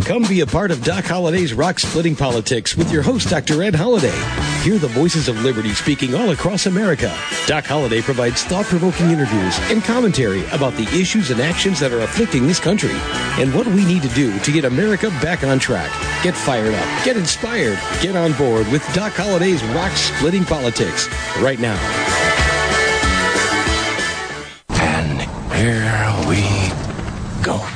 Come be a part of Doc Holliday's Rock Splitting Politics with your host, Dr. Ed Holliday. Hear the voices of liberty speaking all across America. Doc Holliday provides thought-provoking interviews and commentary about the issues and actions that are afflicting this country and what we need to do to get America back on track. Get fired up, get inspired, get on board with Doc Holliday's Rock Splitting Politics right now. And here we go.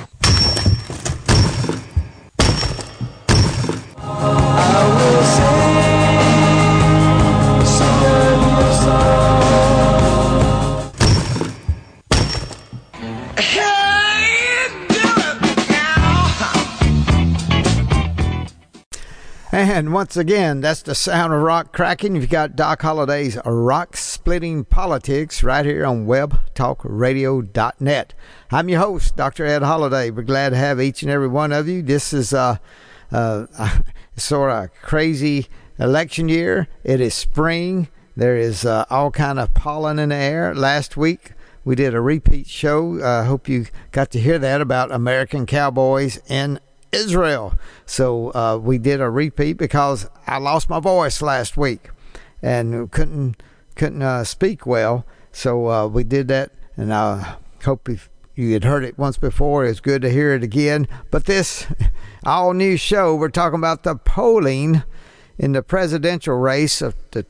And once again, that's the sound of rock cracking. You've got Doc Holliday's Rock Splitting Politics right here on webtalkradio.net. I'm your host, Dr. Ed Holliday. We're glad to have each and every one of you. This is sort of a crazy election year. It is spring. There is all kind of pollen in the air. Last week, we did a repeat show. I hope you got to hear that about American cowboys in Israel. So we did a repeat because I lost my voice last week and couldn't speak well. So we did that, and I hope if you had heard it once before, it's good to hear it again. But this all new show, we're talking about the polling in the presidential race of the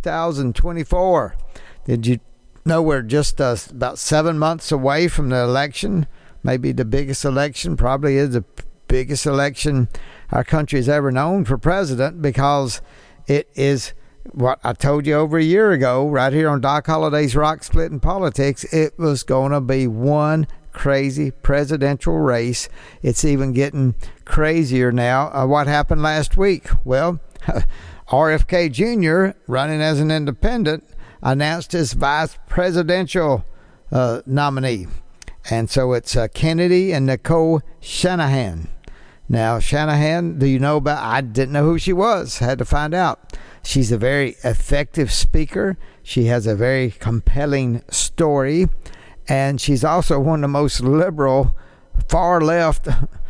2024. Did you know we're just about 7 months away from the election? Maybe the biggest election, probably is the biggest election our country has ever known for president, because it is what I told you over a year ago right here on Doc Holliday's Rock Splitting Politics. It was going to be one crazy presidential race. It's even getting crazier now. What happened last week? Well, RFK Jr., running as an independent, announced his vice presidential nominee. And so it's Kennedy and Nicole Shanahan. Now, Shanahan, do you know about? I didn't know who she was. Had to find out. She's a very effective speaker. She has a very compelling story. And she's also one of the most liberal, far-left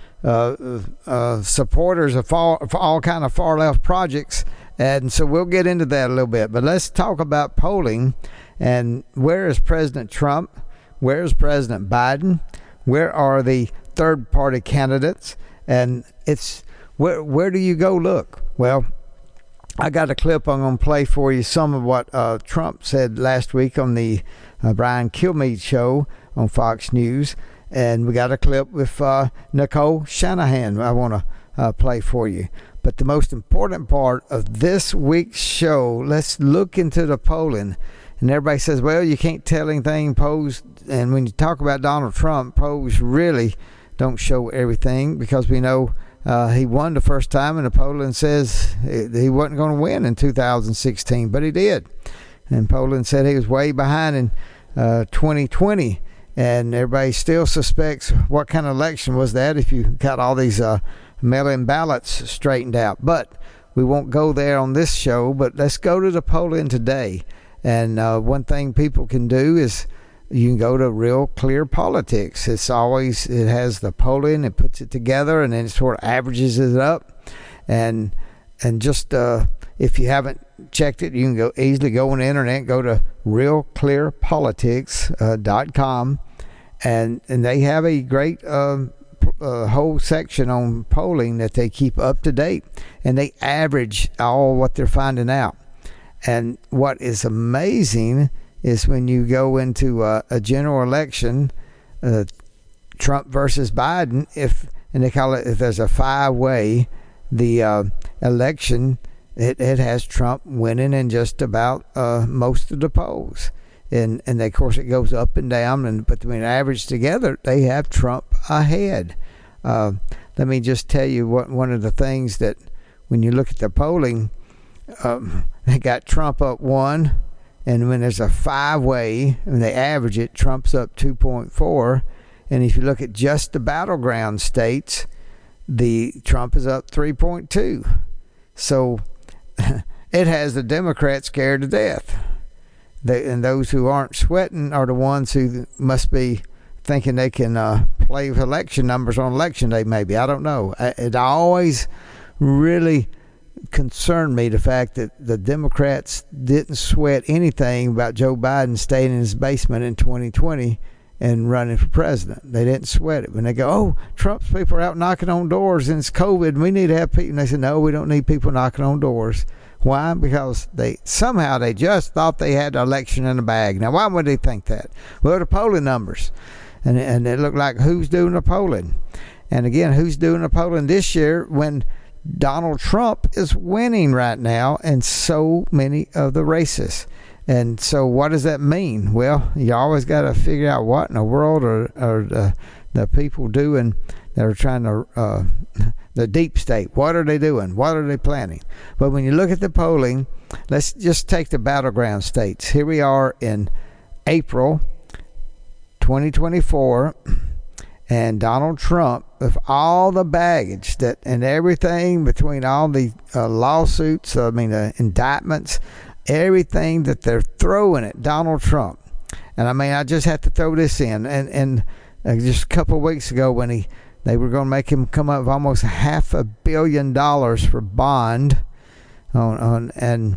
supporters of all kind of far-left projects. And so we'll get into that a little bit. But let's talk about polling. And where is President Trump? Where is President Biden? Where are the third-party candidates? And it's where do you go look? Well, I got a clip I'm going to play for you, some of what Trump said last week on the Brian Kilmeade show on Fox News. And we got a clip with Nicole Shanahan I want to play for you. But the most important part of this week's show, let's look into the polling. And everybody says, well, you can't tell anything. Polls, and when you talk about Donald Trump, polls really don't show everything, because we know he won the first time, and the polling says he wasn't going to win in 2016, but he did. And polling said he was way behind in 2020, and everybody still suspects what kind of election was that if you got all these mail-in ballots straightened out. But we won't go there on this show, but let's go to the polling today. And one thing people can do is you can go to Real Clear Politics. It has the polling, it puts it together, and then it sort of averages it up. And just if you haven't checked it, you can easily go on the internet, go to realclearpolitics.com, and they have a great whole section on polling that they keep up to date, and they average all what they're finding out. And what is amazing is when you go into a general election, Trump versus Biden, if they call it, if there's a five-way, the election, it has Trump winning in just about most of the polls. And of course it goes up and down, but when averaged together, they have Trump ahead. Let me just tell you one of the things that when you look at the polling, they got Trump up 1, and when there's a five-way, and they average it, Trump's up 2.4. And if you look at just the battleground states, the Trump is up 3.2. So it has the Democrats scared to death. And those who aren't sweating are the ones who must be thinking they can play with election numbers on election day. Maybe, I don't know. It always really concerned me, the fact that the Democrats didn't sweat anything about Joe Biden staying in his basement in 2020 and running for president. They didn't sweat it. When they go, oh, Trump's people are out knocking on doors and it's COVID and we need to have people. And they said, no, we don't need people knocking on doors. Why? Because they just thought they had the election in the bag. Now, why would they think that? Well, the polling numbers. And it looked like who's doing the polling. And again, who's doing the polling this year when Donald Trump is winning right now in so many of the races? And so what does that mean? Well, you always got to figure out what in the world are the people doing that are trying to, the deep state. What are they doing? What are they planning? But when you look at the polling, let's just take the battleground states. Here we are in April 2024, and Donald Trump, with all the baggage that and everything between all the lawsuits, indictments, everything that they're throwing at Donald Trump. And I just have to throw this in. And just a couple of weeks ago when they were going to make him come up with almost $500 million for bond and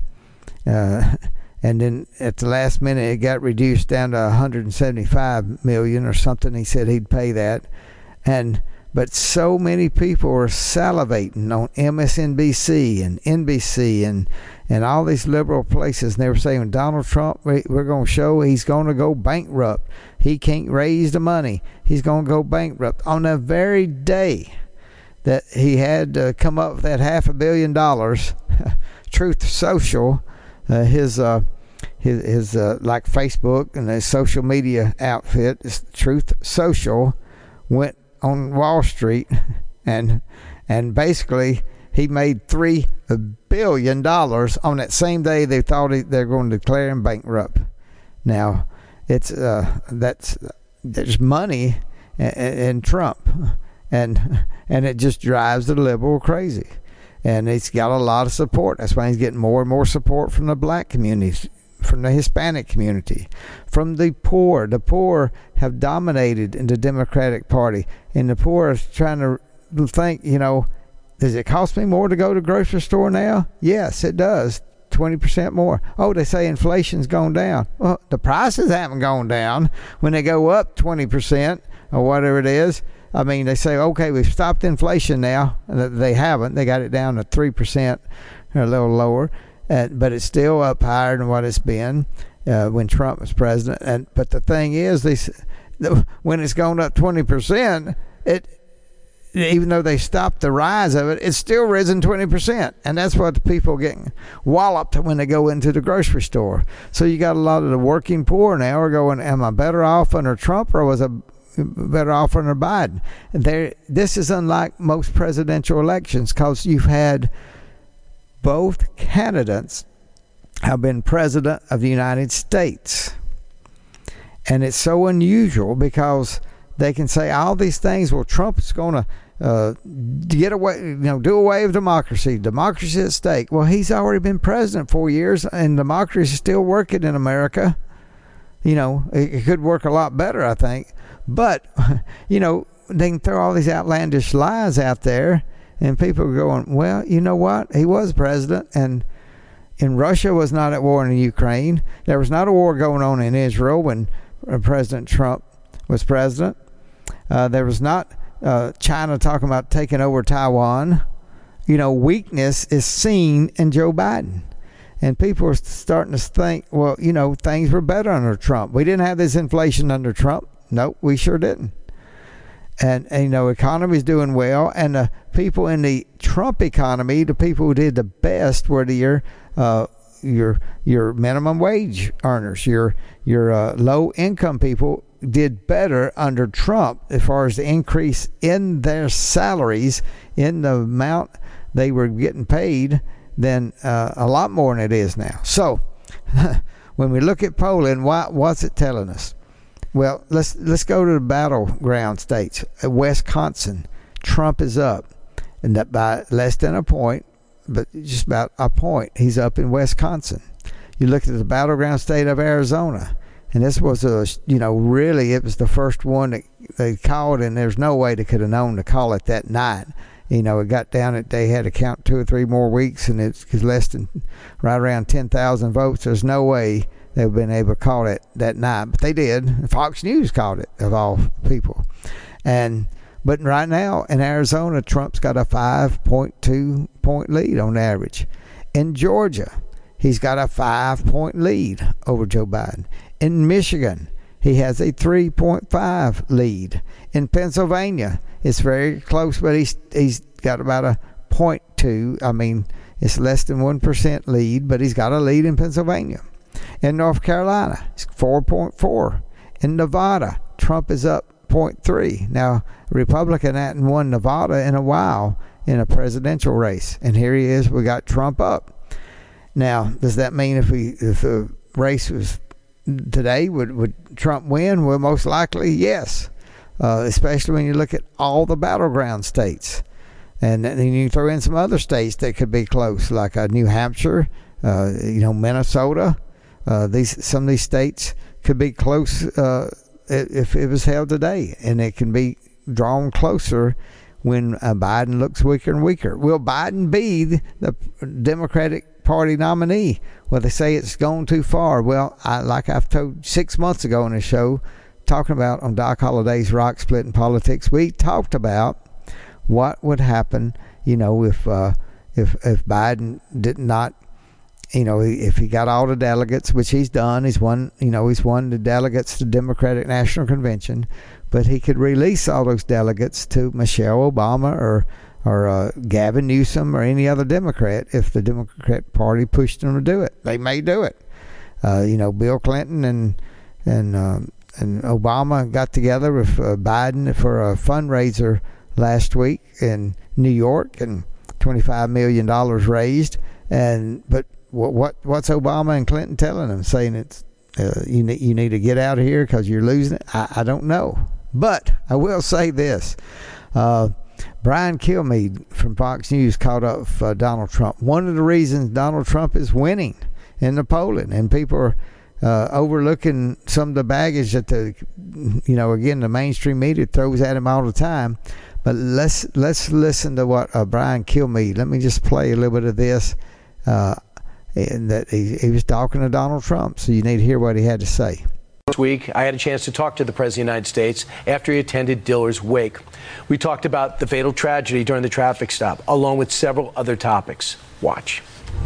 then at the last minute it got reduced down to $175 million or something. He said he'd pay that. But so many people are salivating on MSNBC and NBC and all these liberal places, and they were saying, Donald Trump, we're going to show he's going to go bankrupt. He can't raise the money. He's going to go bankrupt. On the very day that he had come up with that $500 million, Truth Social, his like Facebook and his social media outfit, Truth Social, went on Wall Street and basically he made $3 billion on that same day they thought they're going to declare him bankrupt. Now it's there's money in Trump and it just drives the liberal crazy, and he's got a lot of support. That's why he's getting more and more support from the black communities, from the Hispanic community, from the poor. The poor have dominated in the Democratic Party, and the poor are trying to think, does it cost me more to go to the grocery store now? Yes, it does. 20% more. Oh, they say inflation's gone down. Well, the prices haven't gone down. When they go up 20% or whatever it is, they say, okay, we've stopped inflation now. They haven't. They got it down to 3% or a little lower. But it's still up higher than what it's been when Trump was president. But the thing is, when it's gone up 20%, even though they stopped the rise of it, it's still risen 20%. And that's what the people are getting walloped when they go into the grocery store. So you got a lot of the working poor now are going, am I better off under Trump or was I better off under Biden? This is unlike most presidential elections because you've had both candidates have been president of the United States. And it's so unusual because they can say all these things. Well, Trump is going to get away, do away with democracy. Democracy at stake. Well, he's already been president 4 years, and democracy is still working in America. It could work a lot better, I think. But, they can throw all these outlandish lies out there, and people are going, well, you know what? He was president, and Russia was not at war in Ukraine. There was not a war going on in Israel when President Trump was president. There was not China talking about taking over Taiwan. Weakness is seen in Joe Biden. And people are starting to think, well, things were better under Trump. We didn't have this inflation under Trump. Nope, we sure didn't. And economy's doing well. And the people in the Trump economy, the people who did the best were your minimum wage earners, your low income people did better under Trump as far as the increase in their salaries, in the amount they were getting paid, than a lot more than it is now. So when we look at polling, what's it telling us? Well, let's go to the battleground states. Wisconsin, Trump is up, and that by less than a point, but just about a point. He's up in Wisconsin. You look at the battleground state of Arizona. And this was really, it was the first one that they called, and there's no way they could have known to call it that night. It got down that they had to count 2 or 3 more weeks, and it's less than right around 10,000 votes. There's no way they would have been able to call it that night, but they did. Fox News called it, of all people. But right now in Arizona, Trump's got a 5.2 point lead on average. In Georgia, he's got a 5-point lead over Joe Biden. In Michigan, he has a 3.5 lead. In Pennsylvania, it's very close, but he's got about a 0.2. I mean, it's less than 1% lead, but he's got a lead in Pennsylvania. In North Carolina, it's 4.4. In Nevada, Trump is up 0.3. Now, Republican hadn't won Nevada in a while in a presidential race, and here he is. We got Trump up. Now, does that mean if the race was today, would Trump win? Well, most likely, yes. Especially when you look at all the battleground states, and then you throw in some other states that could be close, like New Hampshire, Minnesota. Some of these states could be close if it was held today, and it can be drawn closer when Biden looks weaker and weaker. Will Biden be the Democratic Party nominee? Well, they say it's gone too far. Well, like I've told 6 months ago on the show, talking about on Doc Holliday's Rock Splitting Politics, we talked about what would happen, if Biden did not, if he got all the delegates, which he's done. He's won the delegates to the Democratic National Convention, but he could release all those delegates to Michelle Obama or Gavin Newsom or any other Democrat if the Democrat Party pushed them to do it. They may do it. Bill Clinton and Obama got together with Biden for a fundraiser last week in New York, and $25 million raised. But what's Obama and Clinton telling them? Saying it's you need to get out of here because you're losing it? I don't know. But I will say this. Brian Kilmeade from Fox News called up Donald Trump. One of the reasons Donald Trump is winning in the polling, and people are overlooking some of the baggage that the mainstream media throws at him all the time. But let's listen to what Brian Kilmeade. Let me just play a little bit of this. And that he was talking to Donald Trump, so you need to hear what he had to say. This week, I had a chance to talk to the President of the United States after he attended Diller's wake. We talked about the fatal tragedy during the traffic stop, along with several other topics. Watch.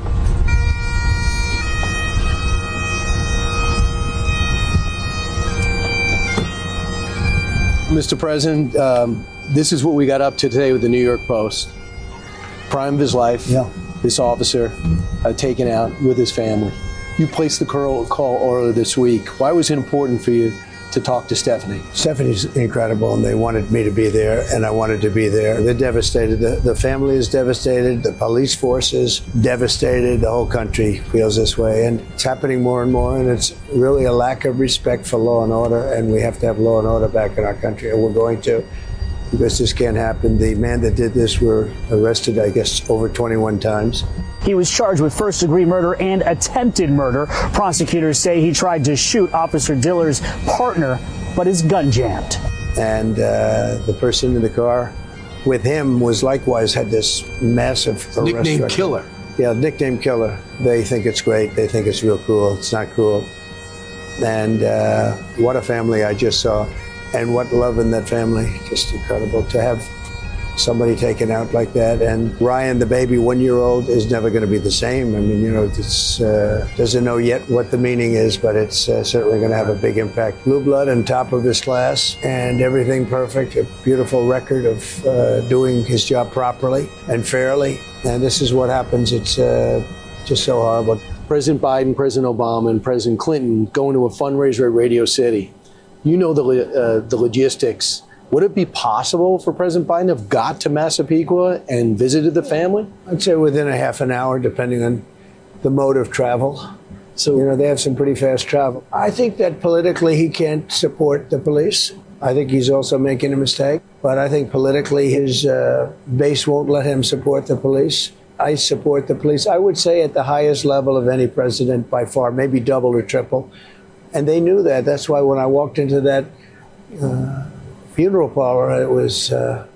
Mr. President, this is what we got up to today with the New York Post. Prime of his life. Yeah. This officer taken out with his family. You placed the call earlier this week. Why was it important for you to talk to Stephanie? Stephanie's incredible, and they wanted me to be there, and I wanted to be there. They're devastated. The family is devastated. The police force is devastated. The whole country feels this way, and it's happening more and more, and it's really a lack of respect for law and order, and we have to have law and order back in our country, and we're going to. Because this can't happen. The man that did this were arrested, I guess, over 21 times. He was charged with first-degree murder and attempted murder. Prosecutors say he tried to shoot Officer Diller's partner, but his gun jammed. And the person in the car with him was likewise had this massive arrest nickname record. Killer. Yeah, nickname Killer. They think it's great. They think it's real cool. It's not cool. And what a family I just saw. And what love in that family. Just incredible to have somebody taken out like that. And Ryan, the baby, 1-year-old, is never going to be the same. I mean, it's doesn't know yet what the meaning is, but it's certainly going to have a big impact. Blue blood and top of his class and everything perfect. A beautiful record of doing his job properly and fairly. And this is what happens. It's just so horrible. President Biden, President Obama, and President Clinton going to a fundraiser at Radio City. You know the logistics. Would it be possible for President Biden to have got to Massapequa and visited the family? I'd say within a half an hour, depending on the mode of travel. So, they have some pretty fast travel. I think that politically he can't support the police. I think he's also making a mistake. But I think politically his base won't let him support the police. I support the police. I would say at the highest level of any president by far, maybe double or triple. And they knew that. That's why when I walked into that funeral parlor, it was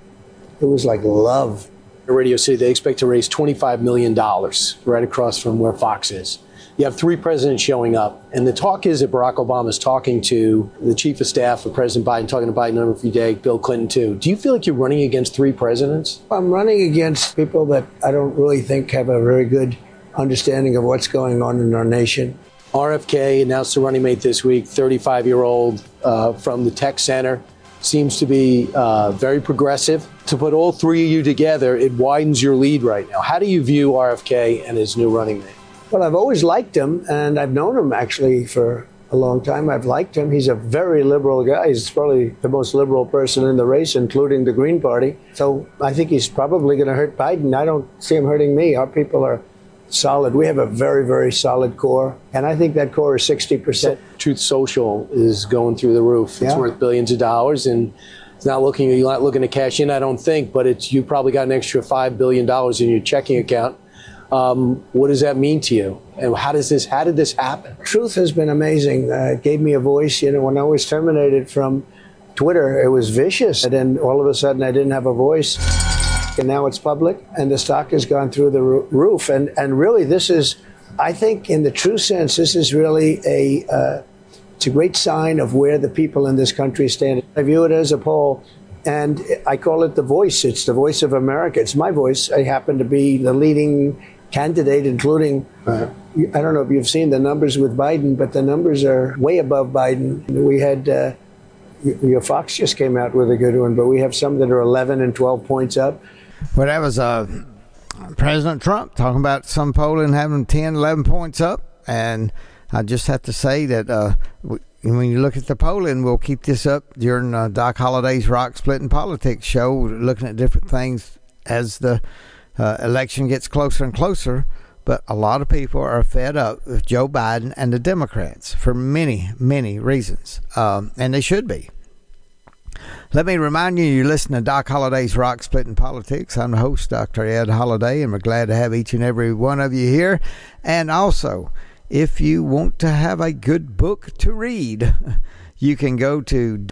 like love. Radio City, they expect to raise $25 million right across from where Fox is. You have 3 presidents showing up, and the talk is that Barack Obama is talking to the chief of staff of President Biden, talking to Biden every day, Bill Clinton too. Do you feel like you're running against 3 presidents? I'm running against people that I don't really think have a very good understanding of what's going on in our nation. RFK announced a running mate this week, 35-year-old from the Tech Center. Seems to be very progressive. To put all 3 of you together, it widens your lead right now. How do you view RFK and his new running mate? Well, I've always liked him, and I've known him actually for a long time. I've liked him. He's a very liberal guy. He's probably the most liberal person in the race, including the Green Party. So I think he's probably going to hurt Biden. I don't see him hurting me. Our people are solid. We have a very, very solid core, and I think that core is 60%. Truth Social is going through the roof. It's worth billions of dollars, and you're not looking to cash in, I don't think, but you probably got an extra $5 billion in your checking account. What does that mean to you? And how did this happen? Truth has been amazing. It gave me a voice. When I was terminated from Twitter, it was vicious. And then all of a sudden I didn't have a voice. And now it's public, and the stock has gone through the roof. And really, this is, I think, in the true sense, this is really it's a great sign of where the people in this country stand. I view it as a poll, and I call it the voice. It's the voice of America. It's my voice. I happen to be the leading candidate, including, I don't know if you've seen the numbers with Biden, but the numbers are way above Biden. We had, your Fox just came out with a good one, but we have some that are 11 and 12 points up. Well, that was President Trump talking about some polling having 10, 11 points up. And I just have to say that when you look at the polling, we'll keep this up during Doc Holliday's Rock Splitting Politics show, looking at different things as the election gets closer and closer. But a lot of people are fed up with Joe Biden and the Democrats for many, many reasons. And they should be. Let me remind you, you're listening to Doc Holliday's Rock Splitting Politics. I'm the host, Dr. Ed Holliday, and we're glad to have each and every one of you here. And also, if you want to have a good book to read, you can go to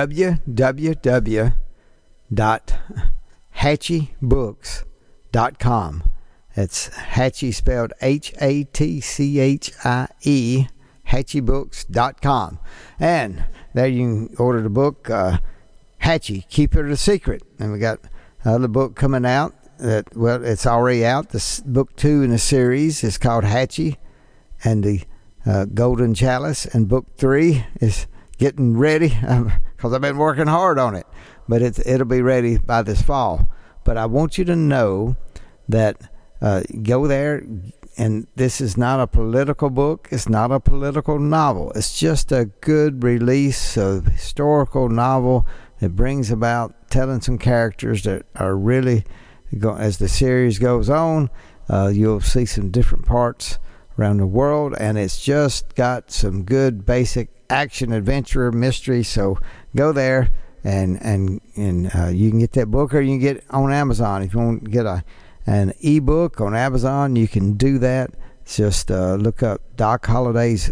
www.hatchiebooks.com. It's Hatchie spelled Hatchie, hatchiebooks.com. And there you can order the book, Hatchie, Keep It a Secret. And we got another book coming out that, well, it's already out. This book 2 in the series is called Hatchie and the Golden Chalice. And book 3 is getting ready because I've been working hard on it. But it'll be ready by this fall. But I want you to know that go there, and this is not a political book. It's not a political novel. It's just a good release of historical novel that brings about telling some characters that are really, as the series goes on, you'll see some different parts around the world, and it's just got some good basic action, adventure, mystery. So go there, and you can get that book, or you can get it on Amazon. If you want to get an ebook on Amazon, you can do that. Just look up Doc Holliday's,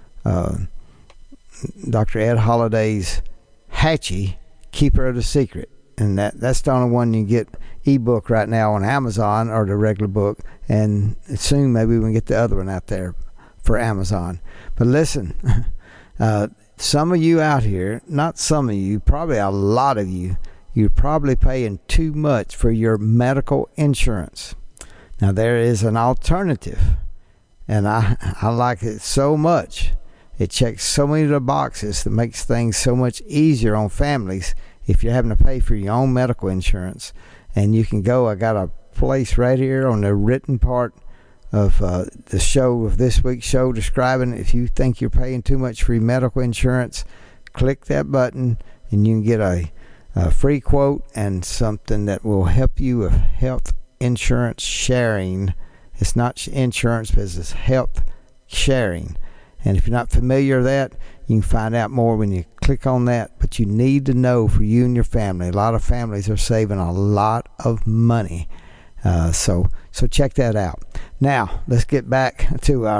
Dr. Ed Holliday's Hatchie, Keeper of the Secret. And that's the only one you can get ebook right now on Amazon, or the regular book. And soon maybe we can get the other one out there for Amazon. But listen, some of you out here, not some of you, probably a lot of you, you're probably paying too much for your medical insurance. Now, there is an alternative, and I like it so much. It checks so many of the boxes that makes things so much easier on families if you're having to pay for your own medical insurance. And you can go, I got a place right here on the written part of the show, of this week's show, describing if you think you're paying too much for your medical insurance, click that button and you can get a free quote and something that will help you with health insurance sharing. It's not insurance, but it's health sharing. And if you're not familiar with that, you can find out more when you click on that. But you need to know, for you and your family, a lot of families are saving a lot of money. So check that out. Now, let's get back to our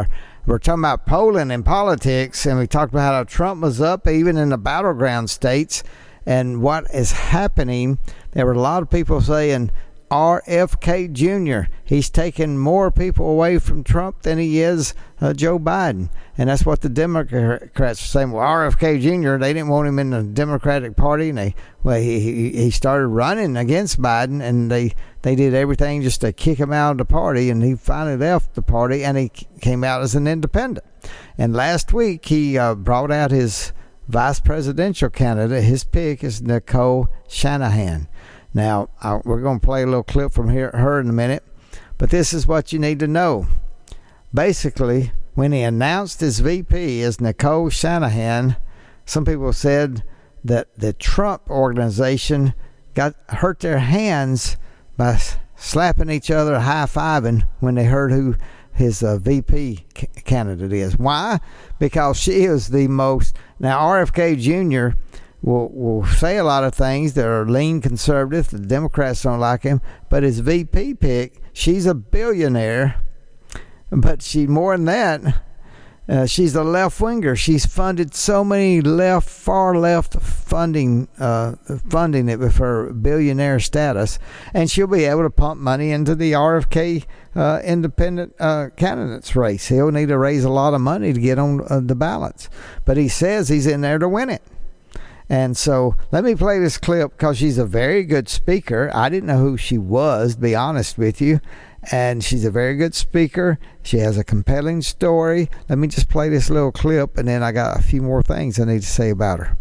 we're talking about polling in politics, and we talked about how Trump was up even in the battleground states. And what is happening, there were a lot of people saying RFK Jr., he's taking more people away from Trump than he is Joe Biden. And that's what the Democrats are saying. Well, RFK Jr., they didn't want him in the Democratic Party, and he started running against Biden, and they did everything just to kick him out of the party, and he finally left the party, and he came out as an independent. And last week, he brought out his vice presidential candidate. His pick is Nicole Shanahan. Now, we're going to play a little clip from her in a minute, but this is what you need to know. Basically, when he announced his VP as Nicole Shanahan, some people said that the Trump organization hurt their hands by slapping each other, high-fiving when they heard who his VP candidate is. Why? Because she is the most... Now, RFK Jr. will say a lot of things that are lean conservative. The Democrats don't like him. But his VP pick, she's a billionaire. But she more than that, she's a left-winger. She's funded so many far left funding it with her billionaire status. And she'll be able to pump money into the RFK independent candidates race. He'll need to raise a lot of money to get on the ballots. But he says he's in there to win it. And so let me play this clip because she's a very good speaker. I didn't know who she was, to be honest with you. And she's a very good speaker. She has a compelling story. Let me just play this little clip, and then I got a few more things I need to say about her.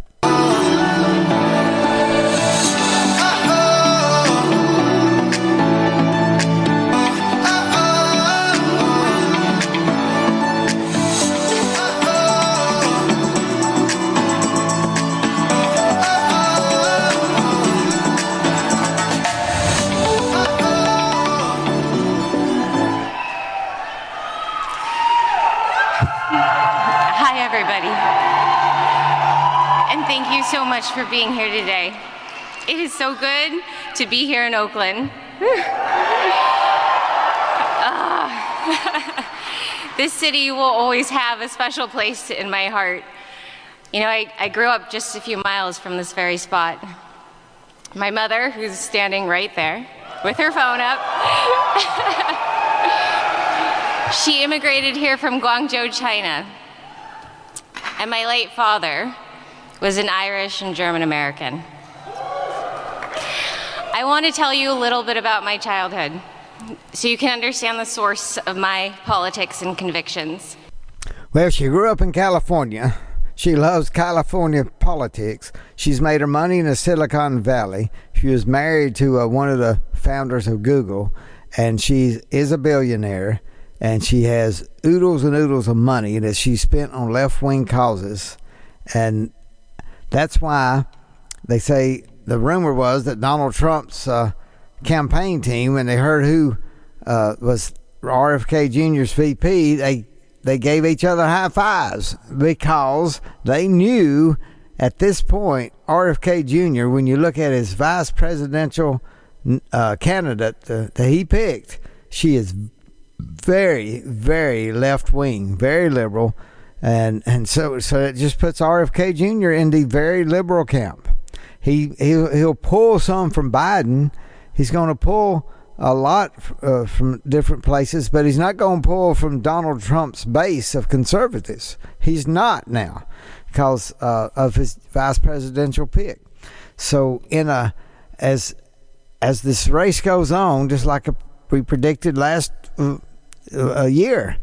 So much for being here today. It is so good to be here in Oakland. This city will always have a special place in my heart. You know, I grew up just a few miles from this very spot. My mother, who's standing right there with her phone up, she immigrated here from Guangzhou, China. And my late father was an Irish and German American. I want to tell you a little bit about my childhood so you can understand the source of my politics and convictions. Well, she grew up in California. She loves California politics. She's made her money in the Silicon Valley. She was married to one of the founders of Google, and she is a billionaire, and she has oodles and oodles of money that she spent on left-wing causes. And that's why they say the rumor was that Donald Trump's campaign team, when they heard who was RFK Jr.'s VP, they gave each other high fives because they knew at this point RFK Jr., when you look at his vice presidential candidate that he picked, she is very, very left-wing, very liberal. And so it just puts RFK Jr. in the very liberal camp. He'll pull some from Biden. He's going to pull a lot from different places, but he's not going to pull from Donald Trump's base of conservatives. He's not now because of his vice presidential pick. So as this race goes on, just like we predicted last year,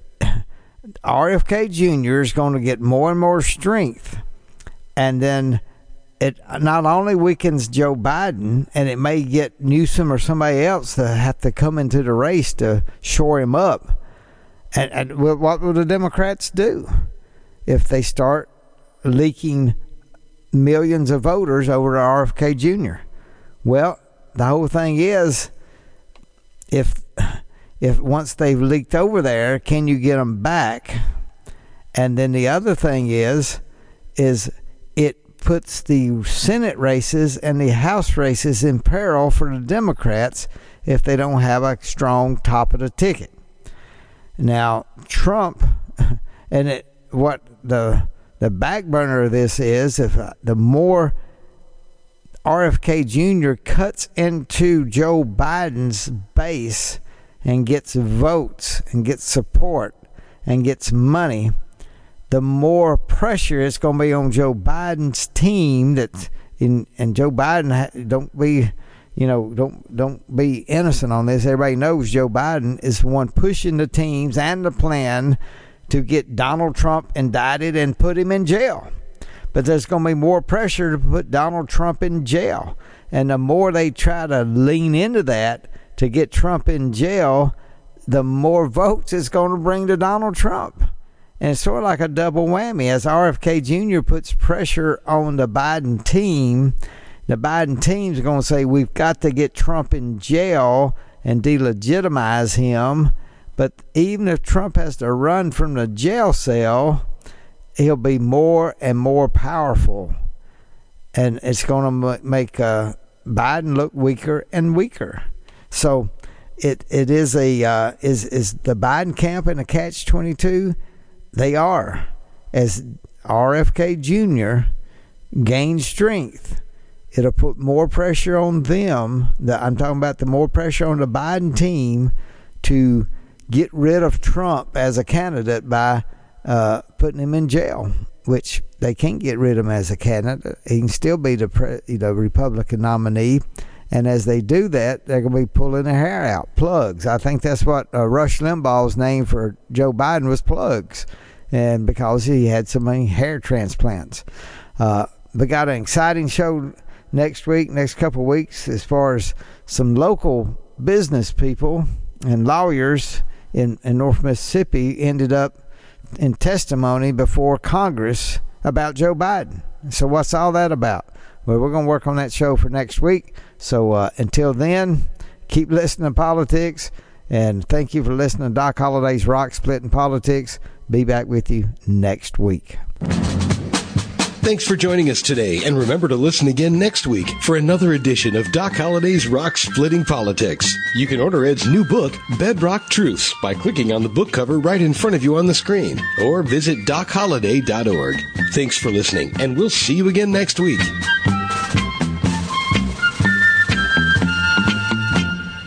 RFK Jr. is going to get more and more strength, and then it not only weakens Joe Biden, and it may get Newsom or somebody else to have to come into the race to shore him up. And what will the Democrats do if they start leaking millions of voters over to RFK Jr.? Well, the whole thing is, if once they've leaked over there, can you get them back? And then the other thing is it puts the Senate races and the House races in peril for the Democrats if they don't have a strong top of the ticket. Now, Trump And what the back burner of this is, if the more RFK Jr. cuts into Joe Biden's base and gets votes and gets support and gets money, the more pressure it's going to be on Joe Biden's team. And Joe Biden, don't be innocent on this. Everybody knows Joe Biden is the one pushing the teams and the plan to get Donald Trump indicted and put him in jail. But there's going to be more pressure to put Donald Trump in jail. And the more they try to lean into that to get Trump in jail, the more votes it's going to bring to Donald Trump. And it's sort of like a double whammy. As RFK Jr. puts pressure on the Biden team, the Biden team's going to say, we've got to get Trump in jail and delegitimize him. But even if Trump has to run from the jail cell, he'll be more and more powerful. And it's going to make Biden look weaker and weaker. So it is is the Biden camp in a catch-22? They are. As RFK Jr. gains strength, it'll put more pressure on them. I'm talking about the more pressure on the Biden team to get rid of Trump as a candidate by putting him in jail, which they can't get rid of him as a candidate. He can still be the Republican nominee. And as they do that, they're going to be pulling their hair out. Plugs. I think that's what Rush Limbaugh's name for Joe Biden was, Plugs. And because he had so many hair transplants. We got an exciting show next couple of weeks, as far as some local business people and lawyers in North Mississippi ended up in testimony before Congress about Joe Biden. So what's all that about? Well, we're going to work on that show for next week. So until then, keep listening to politics. And thank you for listening to Doc Holliday's Rock Splitting Politics. Be back with you next week. Thanks for joining us today, and remember to listen again next week for another edition of Doc Holliday's Rock Splitting Politics. You can order Ed's new book, Bedrock Truths, by clicking on the book cover right in front of you on the screen, or visit DocHolliday.org. Thanks for listening, and we'll see you again next week.